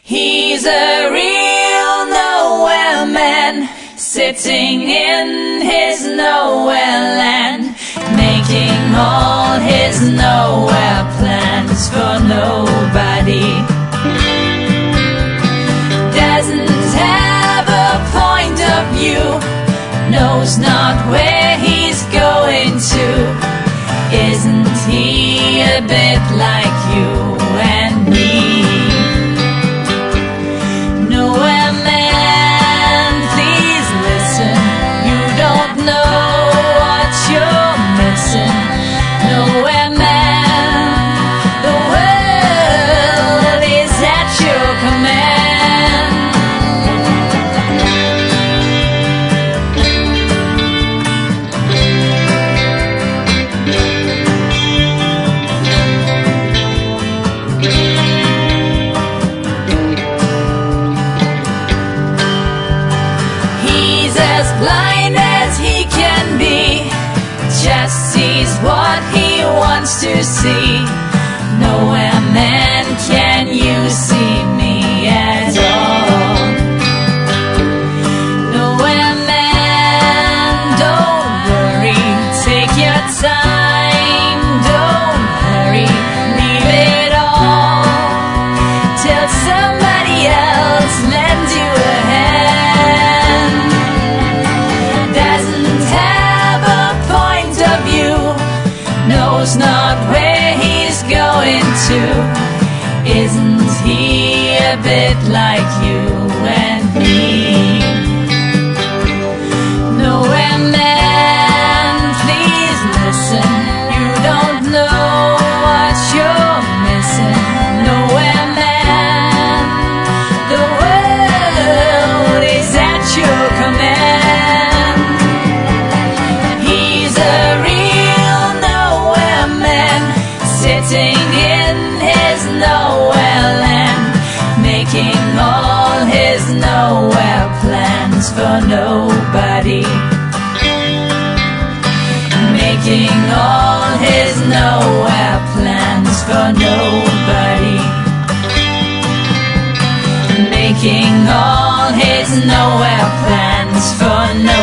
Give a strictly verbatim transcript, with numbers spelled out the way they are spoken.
He's a real nowhere man, sitting in his nowhere land, making all his nowhere plans for nobody. Doesn't have a point of view, knows not where he's going to. Isn't he a bit like you and me? Nowhere man, please listen. You don't know what you're missing. Nowhere man, the world is at your command. Blind as he can be, just sees what he wants to see. Nowhere man, can you see me at all? Nowhere man, don't worry, take your time, don't hurry, leave it all till somebody else lends you a hand. Knows not where he's going to. Isn't he a bit like you and me? Nowhere man, please listen. You don't know what you're missing. Nowhere man, the world is at your command. He's a sitting in his nowhere land, making all his nowhere plans for nobody. Making all his nowhere plans for nobody. Making all his nowhere plans for nobody.